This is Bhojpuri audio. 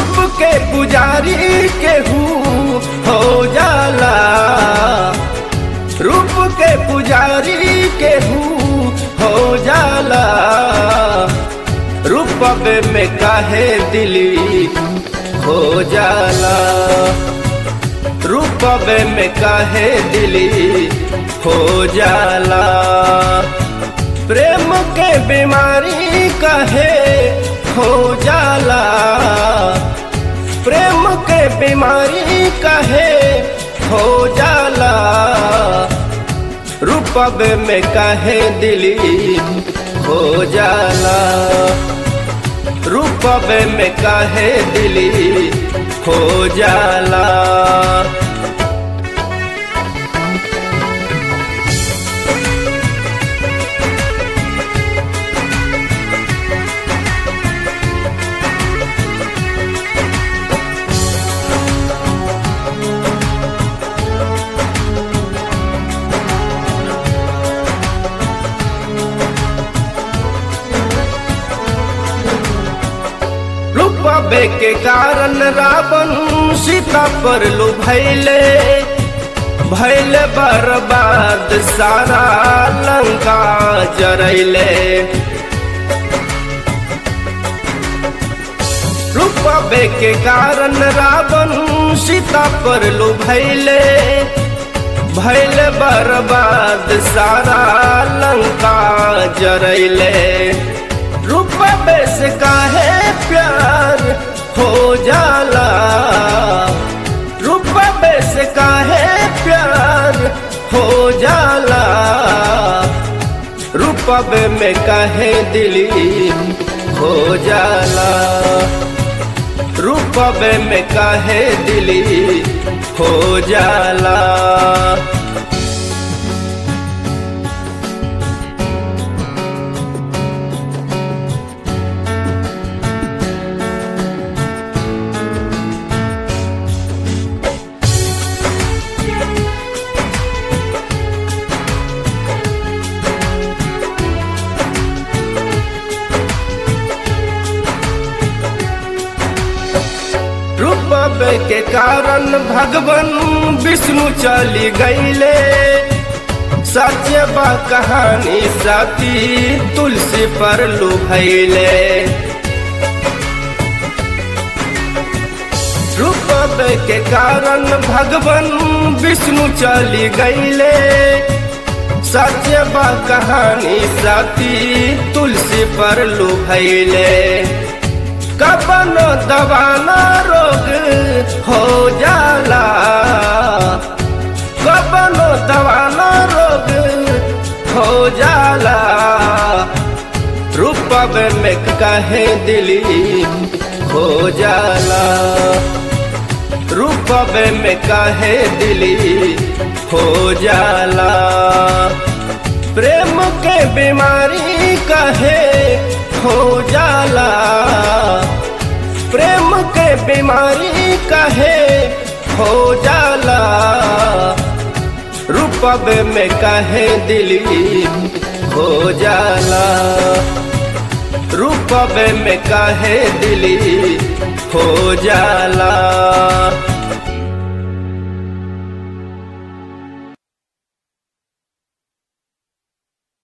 रूप के पुजारी केहू हो जाला, रूप के पुजारी केहू हो जाला। रूपवे में काहे दिली हो जाला, रूपवे में काहे दिली हो जाला। प्रेम के बीमारी काहे हो जाला, प्रेम के बीमारी काहे हो जाला। रूपवे में काहे दिली हो जाला, रूपवे में काहे दिली हो जाला। रूपवे के कारण रावण सीता पर लो भैले, भैले बर्बाद सारा लंका जरैले। रूपवे के कारण रावण सीता पर लो भैले, भैले बर्बाद सारा लंका जरैले। रूपवे से काहे प्यार हो जाला, रूपवे से काहे प्यार हो जाला। रूपवे में काहे दिली हो जाला, रूपवे में काहे दिली हो जाला। रूपवे के कारण भगवान विष्णु चली गईले। सत्य बा कहानी साथी तुलसी पर लुभैले। रूपवे के कारण भगवान विष्णु चली गईले। सत्य बा कहानी साथी तुलसी पर लुभैले। कबनो दवाना रोग हो जाला, कबनो दवाना रोग हो जाला। रूपवे में काहे दिली हो जाला, रूपवे में काहे दिली हो जाला। प्रेम के बीमारी काहे हो जाला, प्रेम के बीमारी काहे हो जाला। रूपवे में काहे दिली हो जाला, रूपवे में काहे दिली हो जाला।